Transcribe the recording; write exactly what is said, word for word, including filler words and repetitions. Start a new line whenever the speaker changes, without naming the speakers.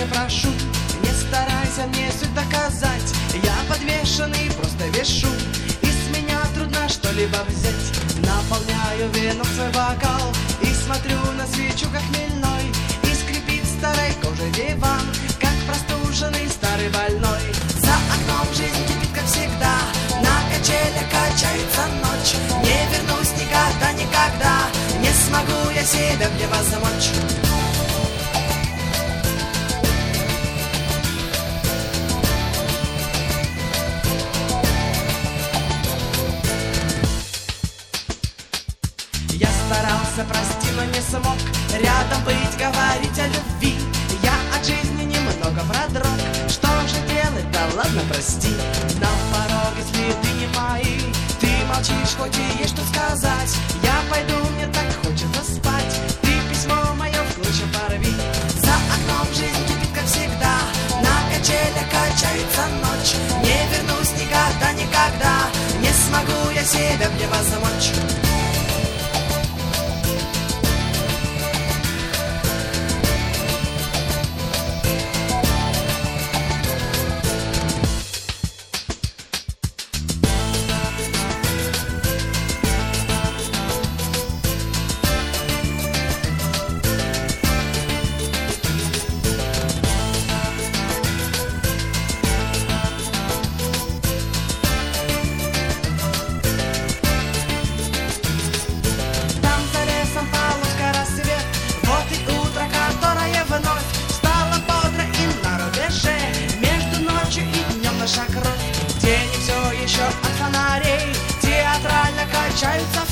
не прошу, не старайся мне суть доказать. Я подвешенный, просто вешу, и с меня трудно что-либо взять. Наполняю вином свой бокал и смотрю на свечу, как хмельной, и скрипит старой кожей диван, как простуженный старый больной. За окном жизнь кипит, как всегда, на качелях качается ночь. Не вернусь никогда, никогда, не смогу я себя в небо замочь. Я старался, прости, но не смог рядом быть, говорить о любви. Я от жизни немного продрог, что же делать, да ладно, прости. На пороге следы не мои, ты молчишь, хоть и есть что сказать. Я пойду, мне так хочется спать, ты письмо мое в клочья порви. За окном жизнь кипит, как всегда, на качелях качается ночь. Не вернусь никогда, никогда, не смогу я себя в небо замочь. Наша кровь, тени все еще от фонарей театрально качаются